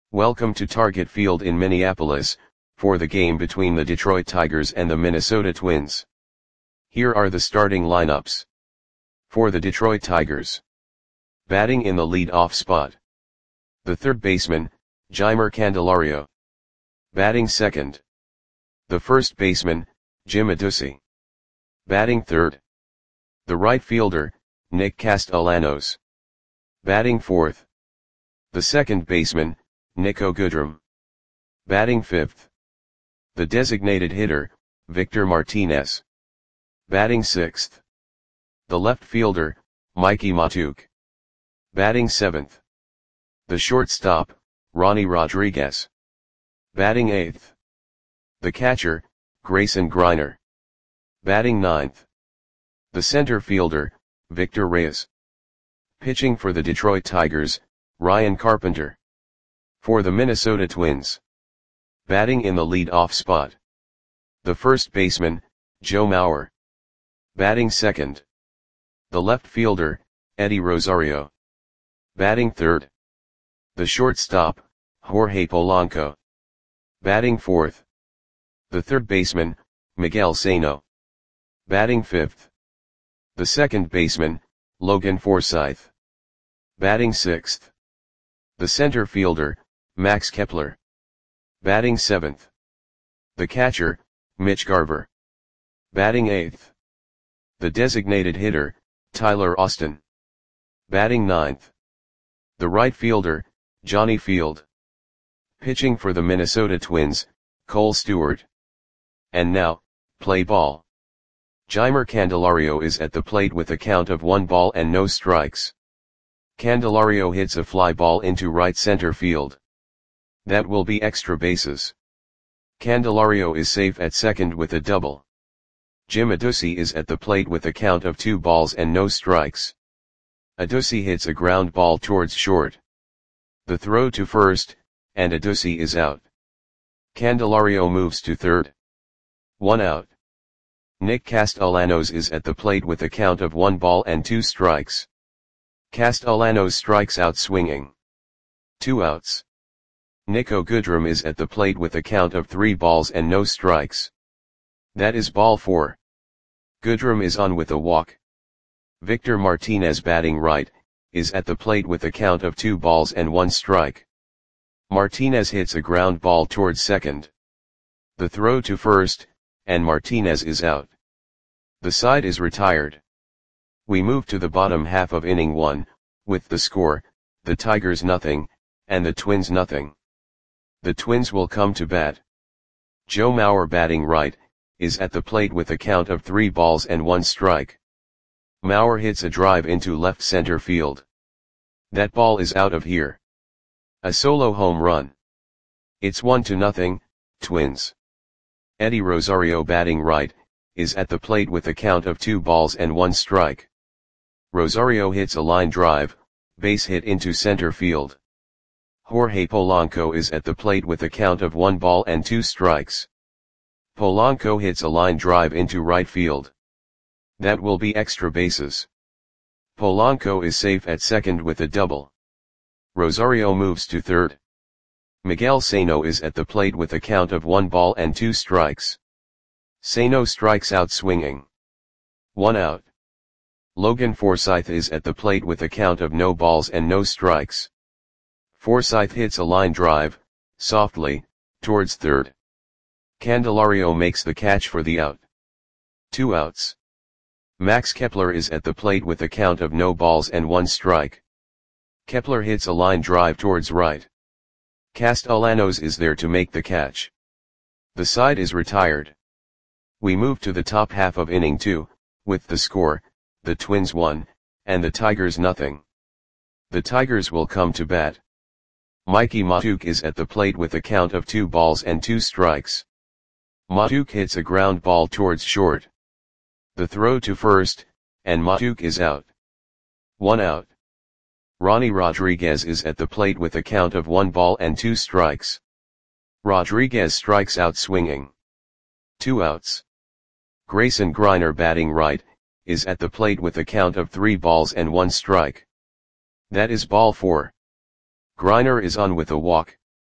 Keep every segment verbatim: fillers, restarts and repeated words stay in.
Welcome to Target Field in Minneapolis, for the game between the Detroit Tigers and the Minnesota Twins. Here are the starting lineups. For the Detroit Tigers. Batting in the lead-off spot. The third baseman, Jeimer Candelario. Batting second. The first baseman, Jim Adduci. Batting third. The right fielder, Nick Castellanos. Batting fourth. The second baseman, Niko Goodrum. Batting fifth. The designated hitter, Victor Martinez. Batting sixth. The left fielder, Mikie Mahtook. Batting seventh. The shortstop, Ronnie Rodriguez. Batting eighth. The catcher, Grayson Greiner. Batting ninth. The center fielder, Victor Reyes. Pitching for the Detroit Tigers, Ryan Carpenter. For the Minnesota Twins. Batting in the lead-off spot. The first baseman, Joe Mauer. Batting second. The left fielder, Eddie Rosario. Batting third. The shortstop, Jorge Polanco. Batting fourth. The third baseman, Miguel Sano. Batting fifth. The second baseman, Logan Forsythe. Batting sixth. The center fielder, Max Kepler. Batting seventh. The catcher, Mitch Garver. Batting eighth. The designated hitter, Tyler Austin. Batting ninth. The right fielder, Johnny Field. Pitching for the Minnesota Twins, Cole Stewart. And now, play ball. Jeimer Candelario is at the plate with a count of one ball and no strikes. Candelario hits a fly ball into right center field. That will be extra bases. Candelario is safe at second with a double. Jim Adduci is at the plate with a count of two balls and no strikes. Adduci hits a ground ball towards short. The throw to first, and Adduci is out. Candelario moves to third. One out. Nick Castellanos is at the plate with a count of one ball and two strikes. Castellanos strikes out swinging. Two outs. Niko Goodrum is at the plate with a count of three balls and no strikes. That is ball four. Goodrum is on with a walk. Victor Martinez, batting right, is at the plate with a count of two balls and one strike. Martinez hits a ground ball towards second. The throw to first, and Martinez is out. The side is retired. We move to the bottom half of inning one, with the score, the Tigers nothing, and the Twins nothing. The Twins will come to bat. Joe Mauer, batting right, is at the plate with a count of three balls and one strike. Mauer hits a drive into left center field. That ball is out of here. A solo home run. It's one to nothing, Twins. Eddie Rosario, batting right, is at the plate with a count of two balls and one strike. Rosario hits a line drive, base hit into center field. Jorge Polanco is at the plate with a count of one ball and two strikes. Polanco hits a line drive into right field. That will be extra bases. Polanco is safe at second with a double. Rosario moves to third. Miguel Sano is at the plate with a count of one ball and two strikes. Sano strikes out swinging. One out. Logan Forsythe is at the plate with a count of no balls and no strikes. Forsythe hits a line drive, softly, towards third. Candelario makes the catch for the out. Two outs. Max Kepler is at the plate with a count of no balls and one strike. Kepler hits a line drive towards right. Castellanos is there to make the catch. The side is retired. We move to the top half of inning two, with the score, the Twins one, and the Tigers nothing. The Tigers will come to bat. Mikie Mahtook is at the plate with a count of two balls and two strikes. Mahtook hits a ground ball towards short. The throw to first, and Mahtook is out. One out. Ronnie Rodriguez is at the plate with a count of one ball and two strikes. Rodriguez strikes out swinging. Two outs. Grayson Greiner, batting right, is at the plate with a count of three balls and one strike. That is ball four. Greiner is on with a walk.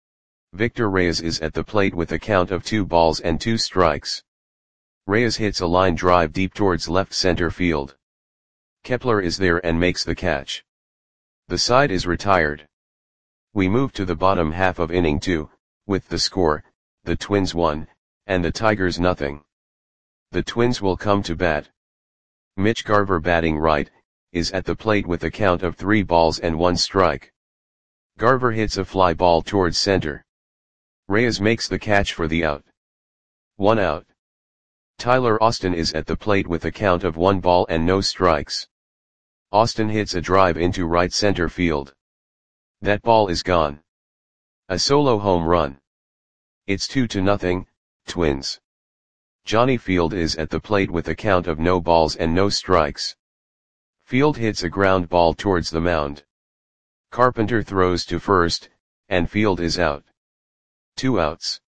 Victor Reyes is at the plate with a count of two balls and two strikes. Reyes hits a line drive deep towards left center field. Kepler is there and makes the catch. The side is retired. We move to the bottom half of inning two, with the score, the Twins one, and the Tigers nothing. The Twins will come to bat. Mitch Garver, batting right, is at the plate with a count of three balls and one strike. Garver hits a fly ball towards center. Reyes makes the catch for the out. One out. Tyler Austin is at the plate with a count of one ball and no strikes. Austin hits a drive into right center field. That ball is gone. A solo home run. It's two to nothing, Twins. Johnny Field is at the plate with a count of no balls and no strikes. Field hits a ground ball towards the mound. Carpenter throws to first, and Field is out. Two outs.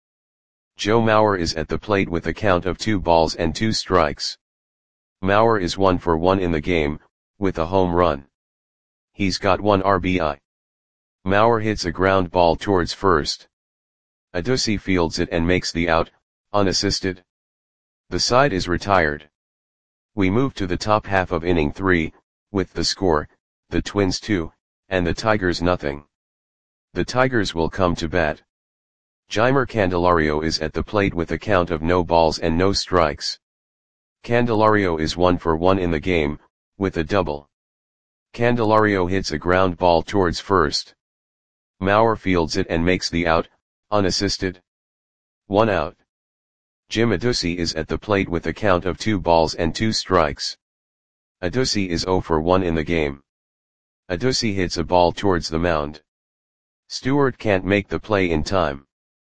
Joe Mauer is at the plate with a count of two balls and two strikes. Mauer is one for one in the game, with a home run. He's got one R B I. Mauer hits a ground ball towards first. Adduci fields it and makes the out, unassisted. The side is retired. We move to the top half of inning three, with the score, the Twins two, and the Tigers nothing. The Tigers will come to bat. Jeimer Candelario is at the plate with a count of no balls and no strikes. Candelario is one for one in the game, with a double. Candelario hits a ground ball towards first. Mauer fields it and makes the out, unassisted. One out. Jim Adduci is at the plate with a count of two balls and two strikes. Adduci is zero for one in the game. Adduci hits a ball towards the mound. Stewart can't make the play in time.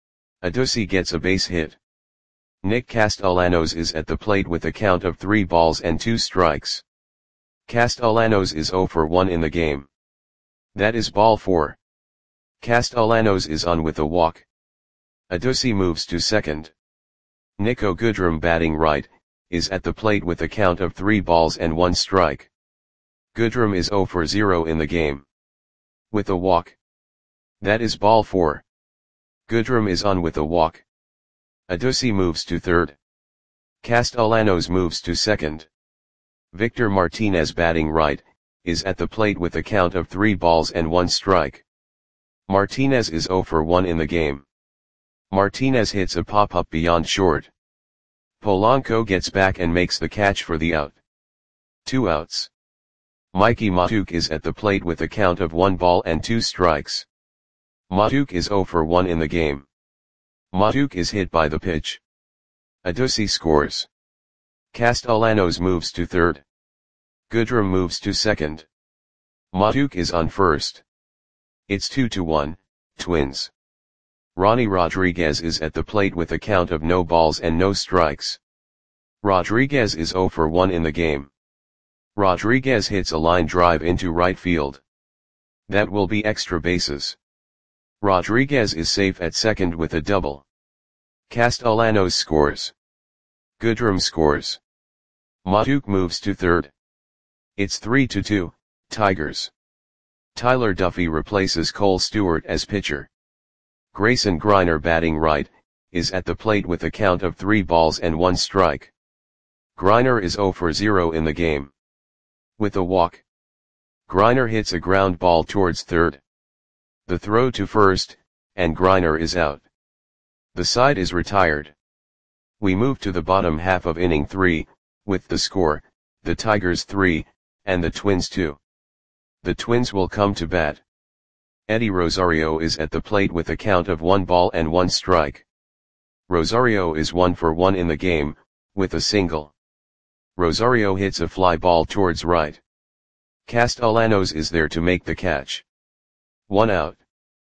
Adduci gets a base hit. Nick Castellanos is at the plate with a count of three balls and two strikes. Castellanos is zero for one in the game. That is ball four. Castellanos is on with a walk. Adduci moves to second. Nico Goodrum, batting right, is at the plate with a count of three balls and one strike. Goodrum is zero for zero in the game. With a walk. That is ball four. Goodrum is on with a walk. Adduci moves to third. Castellanos moves to second. Victor Martinez, batting right, is at the plate with a count of three balls and one strike. Martinez is zero for one in the game. Martinez hits a pop-up beyond short. Polanco gets back and makes the catch for the out. Two outs. Mikey Mahtook is at the plate with a count of one ball and two strikes. Mahtook is zero for one in the game. Mahtook is hit by the pitch. Adduci scores. Castellanos moves to third. Goodrum moves to second. Mahtook is on first. It's two to one, Twins. Ronnie Rodriguez is at the plate with a count of no balls and no strikes. Rodriguez is zero for one in the game. Rodriguez hits a line drive into right field. That will be extra bases. Rodriguez is safe at second with a double. Castellanos scores. Goodrum scores. Mahtook moves to third. It's three to two, Tigers. Tyler Duffy replaces Cole Stewart as pitcher. Grayson Greiner, batting right, is at the plate with a count of three balls and one strike. Greiner is zero for zero in the game. With a walk. Greiner hits a ground ball towards third. The throw to first, and Greiner is out. The side is retired. We move to the bottom half of inning three, with the score, the Tigers three, and the Twins two. The Twins will come to bat. Eddie Rosario is at the plate with a count of one ball and one strike. Rosario is one for one in the game, with a single. Rosario hits a fly ball towards right. Castellanos is there to make the catch. One out.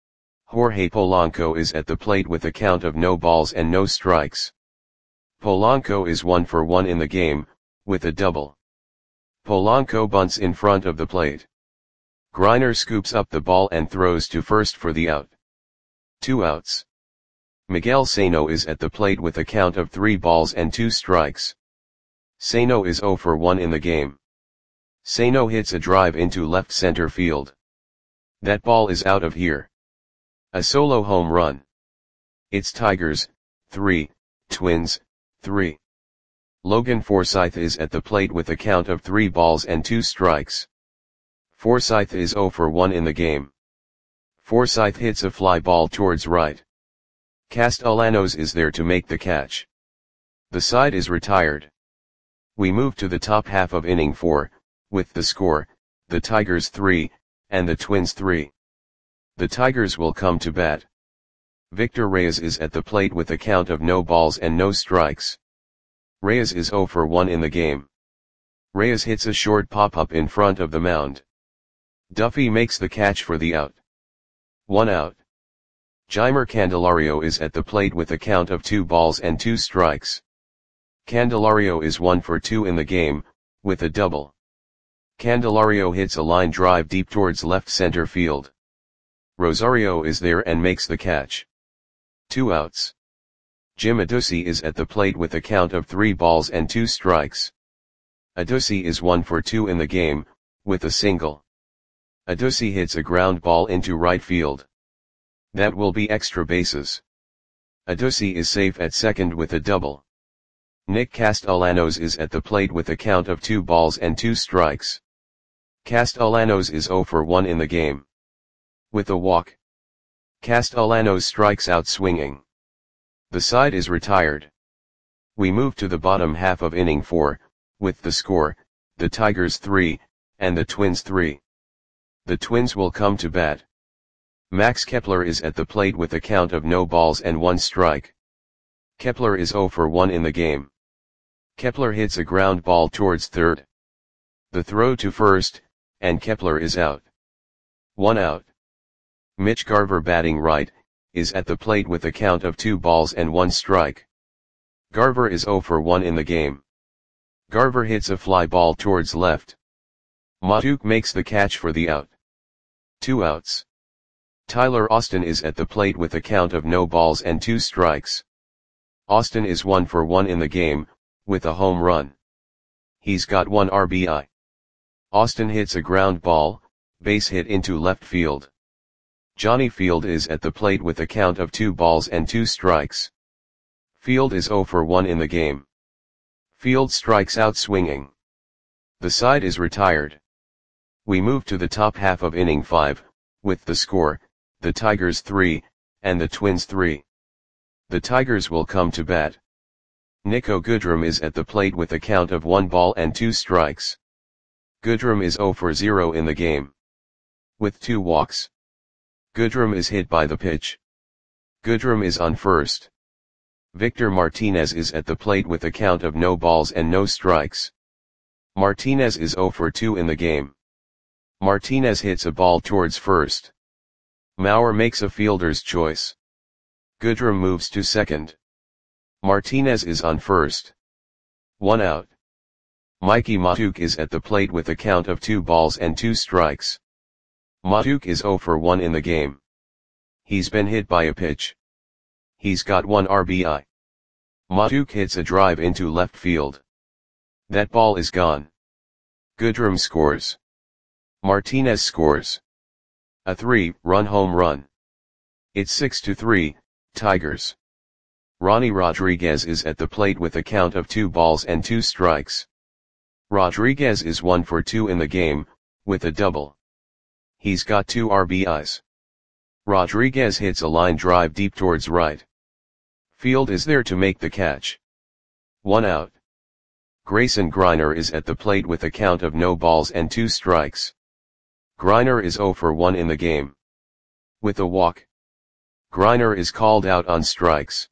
Jorge Polanco is at the plate with a count of no balls and no strikes. Polanco is one for one in the game, with a double. Polanco bunts in front of the plate. Greiner scoops up the ball and throws to first for the out. Two outs. Miguel Sano is at the plate with a count of three balls and two strikes. Sano is zero for one in the game. Sano hits a drive into left center field. That ball is out of here. A solo home run. It's Tigers, three, Twins, three. Logan Forsythe is at the plate with a count of three balls and two strikes. Forsythe is zero for one in the game. Forsythe hits a fly ball towards right. Castellanos is there to make the catch. The side is retired. We move to the top half of inning four, with the score, the Tigers three, and the Twins three. The Tigers will come to bat. Victor Reyes is at the plate with a count of no balls and no strikes. Reyes is zero for one in the game. Reyes hits a short pop-up in front of the mound. Duffy makes the catch for the out. One out. Jeimer Candelario is at the plate with a count of two balls and two strikes. Candelario is one for two in the game, with a double. Candelario hits a line drive deep towards left center field. Rosario is there and makes the catch. Two outs. Jim Adduci is at the plate with a count of three balls and two strikes. Adduci is one for two in the game, with a single. Adduci hits a ground ball into right field. That will be extra bases. Adduci is safe at second with a double. Nick Castellanos is at the plate with a count of two balls and two strikes. Castellanos is zero for one in the game. With a walk. Castellanos strikes out swinging. The side is retired. We move to the bottom half of inning four, with the score, the Tigers three, and the Twins three. The Twins will come to bat. Max Kepler is at the plate with a count of no balls and one strike. Kepler is zero for one in the game. Kepler hits a ground ball towards third. The throw to first, and Kepler is out. One out. Mitch Garver, batting right, is at the plate with a count of two balls and one strike. Garver is zero for one in the game. Garver hits a fly ball towards left. Matuk makes the catch for the out. Two outs. Tyler Austin is at the plate with a count of no balls and two strikes. Austin is one for one in the game, with a home run. He's got one R B I. Austin hits a ground ball, base hit into left field. Johnny Field is at the plate with a count of two balls and two strikes. Field is zero for one in the game. Field strikes out swinging. The side is retired. We move to the top half of inning five, with the score, the Tigers three, and the Twins three. The Tigers will come to bat. Nico Goodrum is at the plate with a count of one ball and two strikes. Goodrum is zero for zero in the game. With two walks. Goodrum is hit by the pitch. Goodrum is on first. Victor Martinez is at the plate with a count of no balls and no strikes. Martinez is zero for two in the game. Martinez hits a ball towards first. Mauer makes a fielder's choice. Goodrum moves to second. Martinez is on first. One out. Mikey Matuk is at the plate with a count of two balls and two strikes. Matuk is zero for one in the game. He's been hit by a pitch. He's got one R B I. Matuk hits a drive into left field. That ball is gone. Goodrum scores. Martinez scores. A three-run home run. It's six to three, Tigers. Ronnie Rodriguez is at the plate with a count of two balls and two strikes. Rodriguez is one for two in the game, with a double. He's got two R B Is. Rodriguez hits a line drive deep towards right. Field is there to make the catch. One out. Grayson Greiner is at the plate with a count of no balls and two strikes. Greiner is zero for one in the game. With a walk. Greiner is called out on strikes.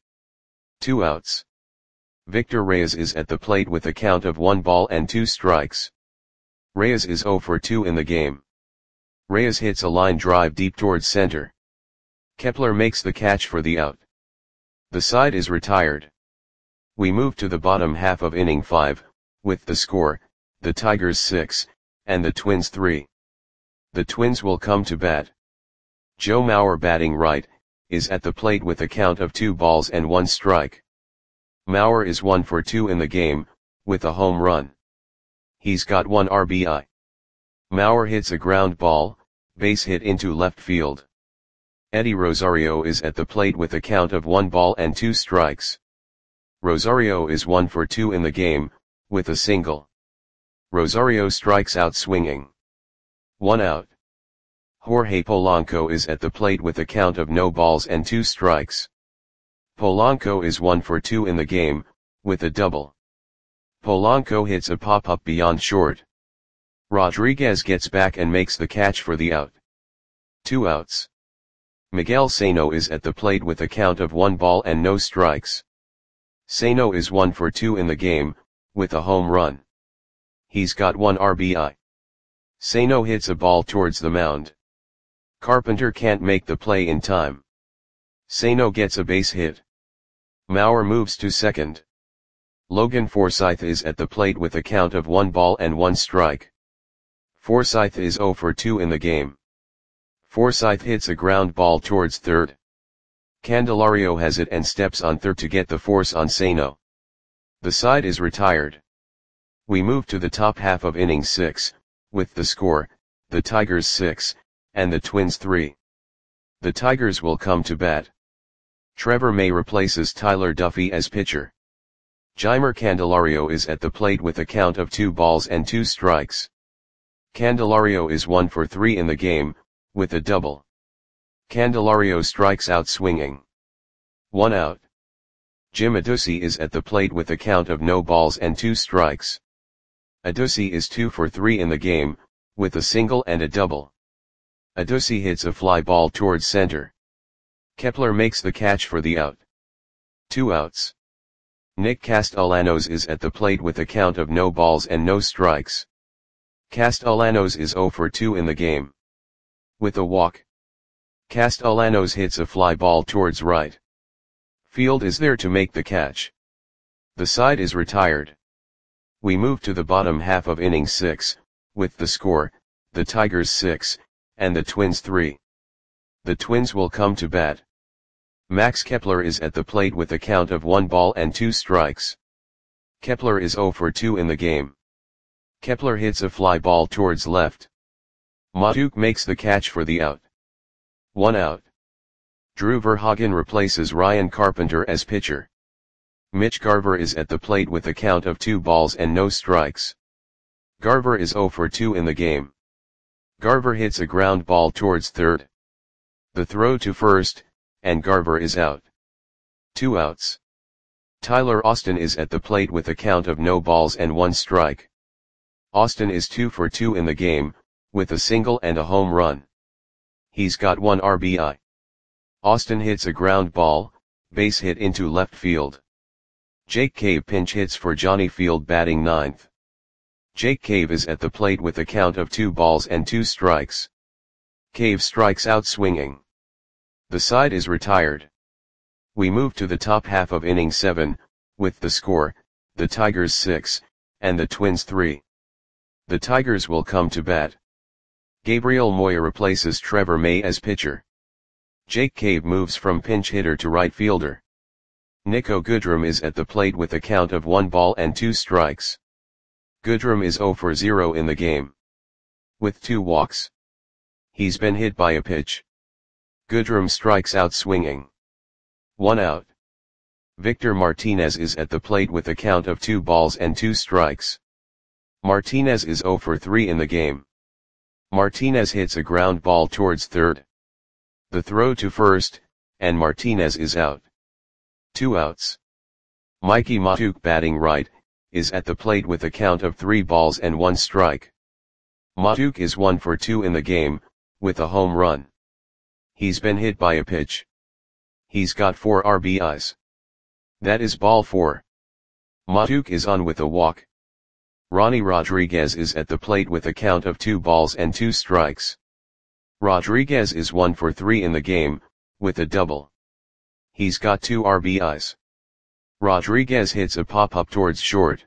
Two outs. Victor Reyes is at the plate with a count of one ball and two strikes. Reyes is zero for two in the game. Reyes hits a line drive deep towards center. Kepler makes the catch for the out. The side is retired. We move to the bottom half of inning five, with the score, the Tigers six, and the Twins three. The Twins will come to bat. Joe Mauer, batting right, is at the plate with a count of two balls and one strike. Mauer is one for two in the game, with a home run. He's got one R B I. Mauer hits a ground ball, base hit into left field. Eddie Rosario is at the plate with a count of one ball and two strikes. Rosario is one for two in the game, with a single. Rosario strikes out swinging. One out. Jorge Polanco is at the plate with a count of no balls and two strikes. Polanco is one for two in the game, with a double. Polanco hits a pop-up beyond short. Rodriguez gets back and makes the catch for the out. Two outs. Miguel Sano is at the plate with a count of one ball and no strikes. Sano is one for two in the game, with a home run. He's got one R B I. Sano hits a ball towards the mound. Carpenter can't make the play in time. Sano gets a base hit. Mauer moves to second. Logan Forsythe is at the plate with a count of one ball and one strike. Forsythe is zero for two in the game. Forsythe hits a ground ball towards third. Candelario has it and steps on third to get the force on Sano. The side is retired. We move to the top half of inning six, with the score, the Tigers six, and the Twins three. The Tigers will come to bat. Trevor May replaces Tyler Duffy as pitcher. Jeimer Candelario is at the plate with a count of two balls and two strikes. Candelario is one for three in the game, with a double. Candelario strikes out swinging. One out. Jim Adduci is at the plate with a count of no balls and two strikes. Adduci is two for three in the game, with a single and a double. Adduci hits a fly ball towards center. Kepler makes the catch for the out. Two outs. Nick Castellanos is at the plate with a count of no balls and no strikes. Castellanos is zero for two in the game. With a walk. Castellanos hits a fly ball towards right. Field is there to make the catch. The side is retired. We move to the bottom half of inning six, with the score, the Tigers six, and the Twins three. The Twins will come to bat. Max Kepler is at the plate with a count of one ball and two strikes. Kepler is zero for two in the game. Kepler hits a fly ball towards left. Matuk makes the catch for the out. One out. Drew Verhagen replaces Ryan Carpenter as pitcher. Mitch Garver is at the plate with a count of two balls and no strikes. Garver is zero for two in the game. Garver hits a ground ball towards third. The throw to first, and Garver is out. Two outs. Tyler Austin is at the plate with a count of no balls and one strike. Austin is two for two in the game, with a single and a home run. He's got one R B I. Austin hits a ground ball, base hit into left field. Jake Cave pinch hits for Johnny Field batting ninth. Jake Cave is at the plate with a count of two balls and two strikes. Cave strikes out swinging. The side is retired. We move to the top half of inning seven, with the score, the Tigers six, and the Twins three. The Tigers will come to bat. Gabriel Moya replaces Trevor May as pitcher. Jake Cave moves from pinch hitter to right fielder. Nico Goodrum is at the plate with a count of one ball and two strikes. Goodrum is zero for zero in the game. With two walks. He's been hit by a pitch. Goodrum strikes out swinging. One out. Victor Martinez is at the plate with a count of two balls and two strikes. Martinez is zero for three in the game. Martinez hits a ground ball towards third. The throw to first, and Martinez is out. Two outs. Mikey Matuk batting right, is at the plate with a count of three balls and one strike. Matuk is one for two in the game, with a home run. He's been hit by a pitch. He's got four R B Is. That is ball four. Matuk is on with a walk. Ronnie Rodriguez is at the plate with a count of two balls and two strikes. Rodriguez is one for three in the game, with a double. He's got two R B Is. Rodriguez hits a pop-up towards short.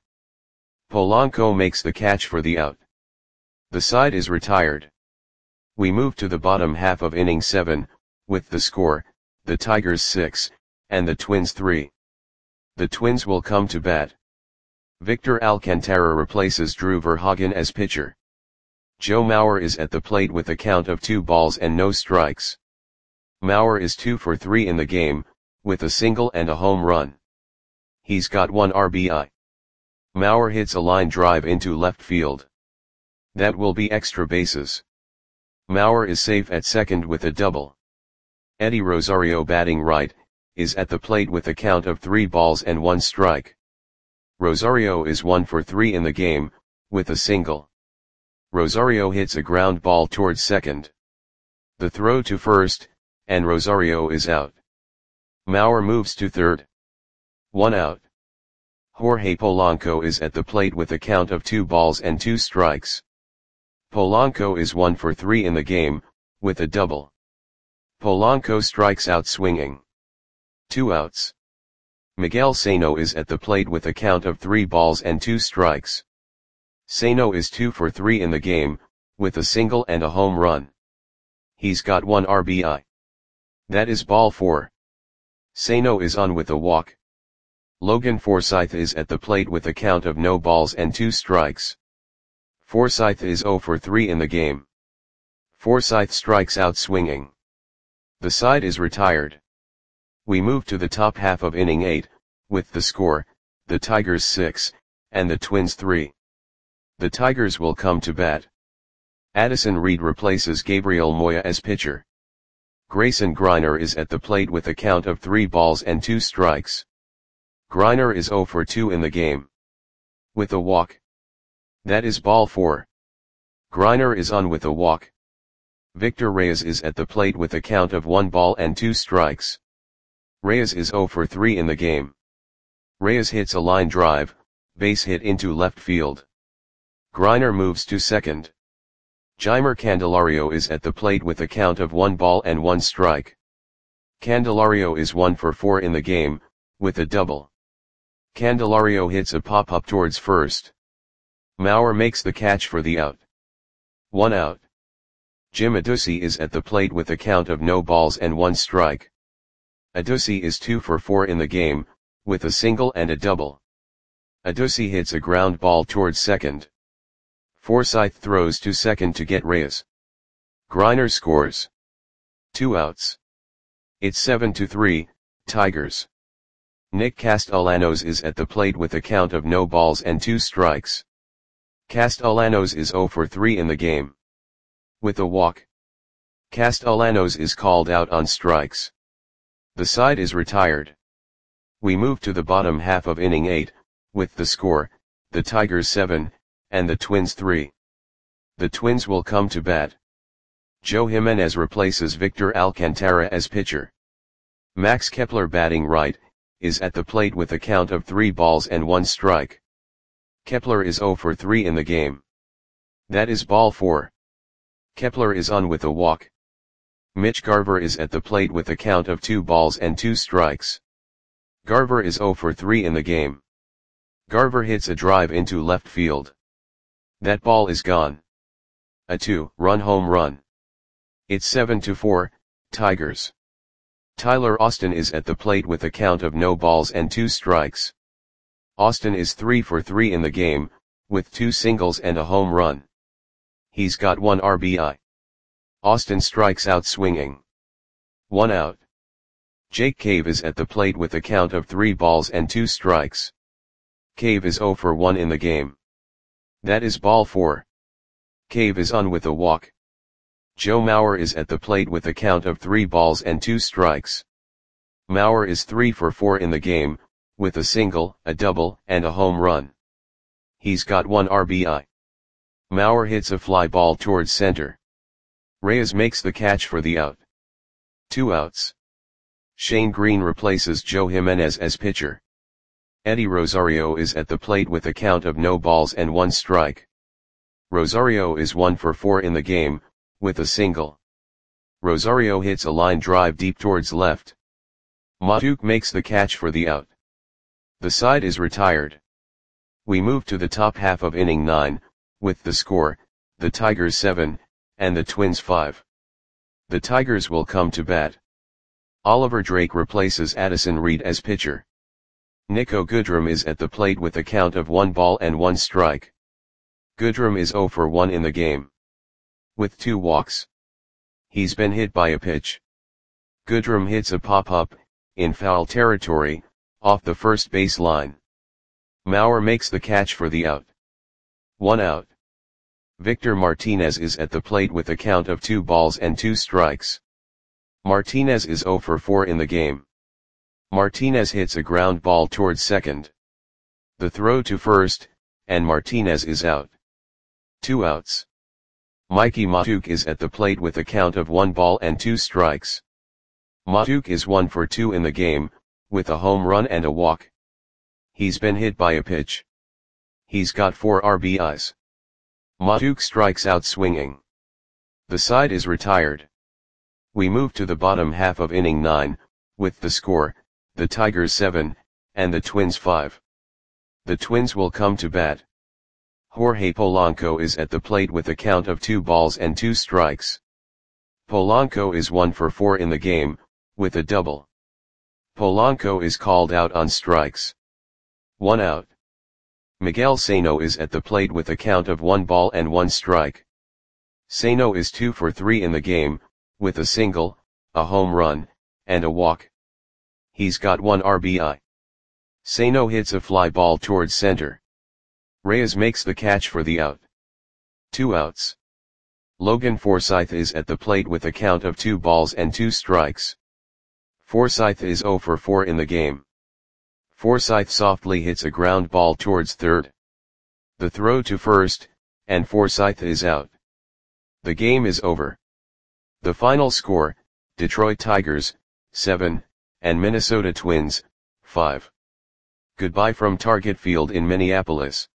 Polanco makes the catch for the out. The side is retired. We move to the bottom half of inning seven, with the score, the Tigers six, and the Twins three. The Twins will come to bat. Victor Alcantara replaces Drew Verhagen as pitcher. Joe Mauer is at the plate with a count of two balls and no strikes. Mauer is two for three in the game, with a single and a home run. He's got one R B I. Mauer hits a line drive into left field. That will be extra bases. Mauer is safe at second with a double. Eddie Rosario, batting right, is at the plate with a count of three balls and one strike. Rosario is one for three in the game, with a single. Rosario hits a ground ball towards second. The throw to first, and Rosario is out. Mauer moves to third. One out. Jorge Polanco is at the plate with a count of two balls and two strikes. Polanco is one for three in the game, with a double. Polanco strikes out swinging. Two outs. Miguel Sano is at the plate with a count of three balls and two strikes. Sano is two for three in the game, with a single and a home run. He's got one R B I. That is ball four. Sano is on with a walk. Logan Forsythe is at the plate with a count of no balls and two strikes. Forsythe is zero for three in the game. Forsythe strikes out swinging. The side is retired. We move to the top half of inning eight, with the score, the Tigers six, and the Twins three. The Tigers will come to bat. Addison Reed replaces Gabriel Moya as pitcher. Grayson Greiner is at the plate with a count of three balls and two strikes. Greiner is zero for two in the game. With a walk. That is ball four. Greiner is on with a walk. Victor Reyes is at the plate with a count of one ball and two strikes. Reyes is zero for three in the game. Reyes hits a line drive, base hit into left field. Greiner moves to second. Jeimer Candelario is at the plate with a count of one ball and one strike. Candelario is one for four in the game, with a double. Candelario hits a pop-up towards first. Mauer makes the catch for the out. One out. Jim Adduci is at the plate with a count of no balls and one strike. Adduci is two for four in the game, with a single and a double. Adduci hits a ground ball towards second. Forsythe throws to second to get Reyes. Greiner scores. Two outs. It's seven to three, Tigers. Nick Castellanos is at the plate with a count of no balls and two strikes. Castellanos is zero for three in the game. With a walk. Castellanos is called out on strikes. The side is retired. We move to the bottom half of inning eight, with the score, the Tigers seven, and the Twins three. The Twins will come to bat. Joe Jimenez replaces Victor Alcantara as pitcher. Max Kepler, batting right, is at the plate with a count of three balls and one strike. Kepler is zero for three in the game. That is ball four. Kepler is on with a walk. Mitch Garver is at the plate with a count of two balls and two strikes. Garver is zero for three in the game. Garver hits a drive into left field. That ball is gone. A two-run home run. It's seven to four, Tigers. Tyler Austin is at the plate with a count of no balls and two strikes. Austin is three for three in the game, with two singles and a home run. He's got one R B I. Austin strikes out swinging. One out. Jake Cave is at the plate with a count of three balls and two strikes. Cave is zero for one in the game. That is ball four. Cave is on with a walk. Joe Mauer is at the plate with a count of three balls and two strikes. Mauer is three for four in the game, with a single, a double, and a home run. He's got one R B I. Mauer hits a fly ball towards center. Reyes makes the catch for the out. Two outs. Shane Green replaces Joe Jimenez as pitcher. Eddie Rosario is at the plate with a count of no balls and one strike. Rosario is one for four in the game, with a single. Rosario hits a line drive deep towards left. Matuk makes the catch for the out. The side is retired. We move to the top half of inning nine, with the score, the Tigers seven, and the Twins five. The Tigers will come to bat. Oliver Drake replaces Addison Reed as pitcher. Nico Goodrum is at the plate with a count of one ball and one strike. Goodrum is zero for one in the game. With two walks. He's been hit by a pitch. Goodrum hits a pop-up, in foul territory, off the first base line. Maurer makes the catch for the out. One out. Victor Martinez is at the plate with a count of two balls and two strikes. Martinez is zero for four in the game. Martinez hits a ground ball towards second. The throw to first, and Martinez is out. Two outs. Mickey Mahtook is at the plate with a count of one ball and two strikes. Mahtook is one for two in the game, with a home run and a walk. He's been hit by a pitch. He's got four R B Is. Mahtook strikes out swinging. The side is retired. We move to the bottom half of inning nine, with the score, the Tigers seven, and the Twins five. The Twins will come to bat. Jorge Polanco is at the plate with a count of two balls and two strikes. Polanco is one for four in the game, with a double. Polanco is called out on strikes. One out. Miguel Sano is at the plate with a count of one ball and one strike. Sano is two for three in the game, with a single, a home run, and a walk. He's got one R B I. Sano hits a fly ball towards center. Reyes makes the catch for the out. Two outs. Logan Forsythe is at the plate with a count of two balls and two strikes. Forsythe is zero for four in the game. Forsythe softly hits a ground ball towards third. The throw to first, and Forsythe is out. The game is over. The final score, Detroit Tigers, seven, and Minnesota Twins, five. Goodbye from Target Field in Minneapolis.